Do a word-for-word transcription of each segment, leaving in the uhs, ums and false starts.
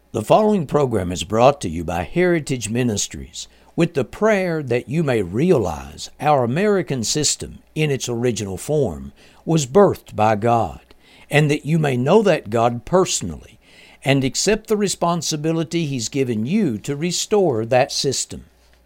The following program is brought to you by Heritage Ministries with the prayer that you may realize our American system in its original form was birthed by God, and that you may know that God personally and accept the responsibility He's given you to restore that system.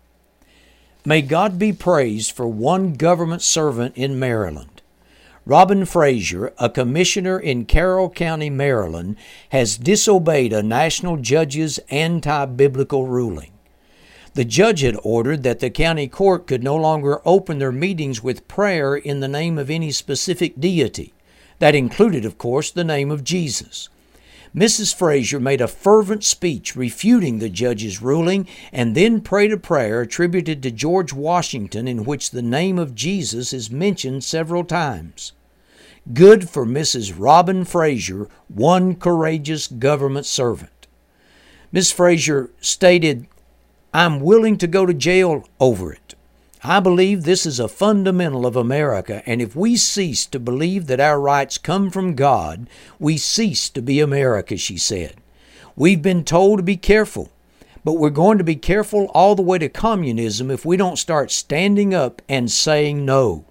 May God be praised for one government servant in Maryland. Robin Frazier, a commissioner in Carroll County, Maryland, has disobeyed a national judge's anti-biblical ruling. The judge had ordered that the county court could no longer open their meetings with prayer in the name of any specific deity. That included, of course, the name of Jesus. Missus Frazier made a fervent speech refuting the judge's ruling and then prayed a prayer attributed to George Washington in which the name of Jesus is mentioned several times. Good for Missus Robin Frazier, one courageous government servant. Miss Frazier stated, "I'm willing to go to jail over it. I believe this is a fundamental of America, and if we cease to believe that our rights come from God, we cease to be America," she said. "We've been told to be careful, but we're going to be careful all the way to communism if we don't start standing up and saying no."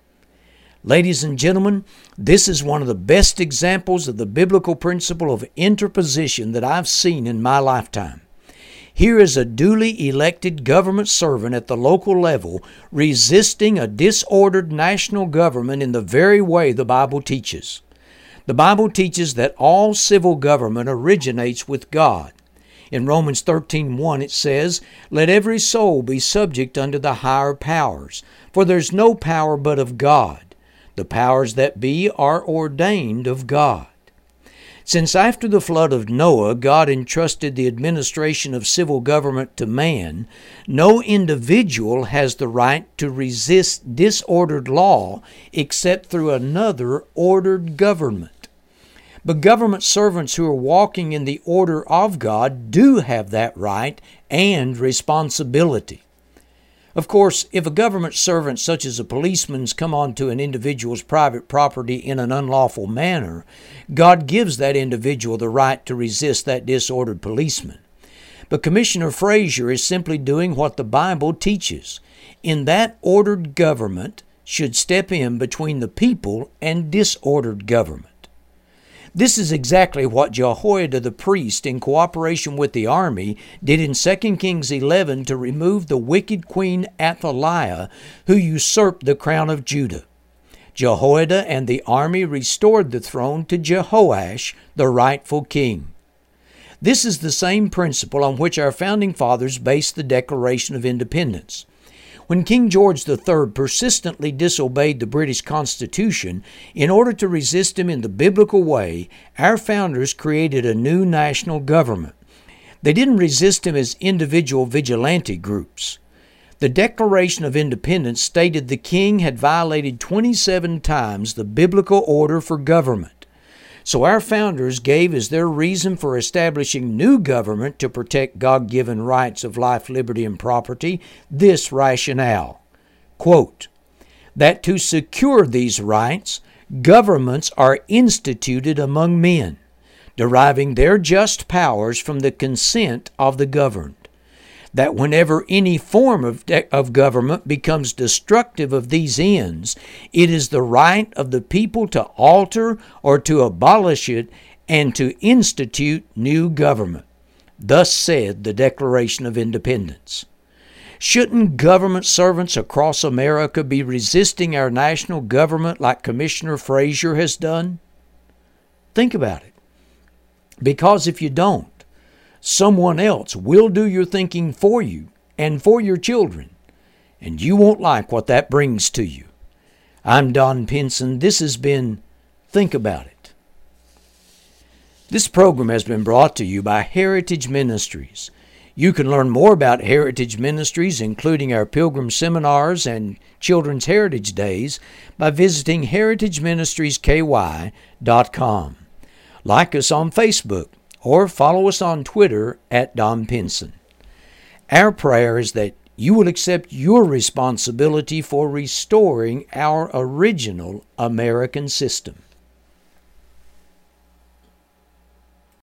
Ladies and gentlemen, this is one of the best examples of the biblical principle of interposition that I've seen in my lifetime. Here is a duly elected government servant at the local level resisting a disordered national government in the very way the Bible teaches. The Bible teaches that all civil government originates with God. In Romans thirteen one it says, "Let every soul be subject unto the higher powers, for there's no power but of God. The powers that be are ordained of God." Since after the flood of Noah, God entrusted the administration of civil government to man, no individual has the right to resist disordered law except through another ordered government. But government servants who are walking in the order of God do have that right and responsibility. Of course, if a government servant such as a policeman's come onto an individual's private property in an unlawful manner, God gives that individual the right to resist that disordered policeman. But Commissioner Frazier is simply doing what the Bible teaches. In that ordered government should step in between the people and disordered government. This is exactly what Jehoiada the priest, in cooperation with the army, did in Second Kings eleven to remove the wicked queen Athaliah, who usurped the crown of Judah. Jehoiada and the army restored the throne to Jehoash, the rightful king. This is the same principle on which our founding fathers based the Declaration of Independence. When King George the Third persistently disobeyed the British Constitution, in order to resist him in the biblical way, our founders created a new national government. They didn't resist him as individual vigilante groups. The Declaration of Independence stated the king had violated twenty-seven times the biblical order for government. So our founders gave as their reason for establishing new government to protect God-given rights of life, liberty, and property this rationale, quote, that to secure these rights, governments are instituted among men, deriving their just powers from the consent of the governed. That whenever any form of, de- of government becomes destructive of these ends, it is the right of the people to alter or to abolish it and to institute new government. Thus said the Declaration of Independence. Shouldn't government servants across America be resisting our national government like Commissioner Frazier has done? Think about it. Because if you don't, someone else will do your thinking for you and for your children, and you won't like what that brings to you. I'm Don Pinson. This has been Think About It. This program has been brought to you by Heritage Ministries. You can learn more about Heritage Ministries, including our Pilgrim Seminars and Children's Heritage Days, by visiting heritage ministries k y dot com. Like us on Facebook, or follow us on Twitter at Don Pinson. Our prayer is that you will accept your responsibility for restoring our original American system.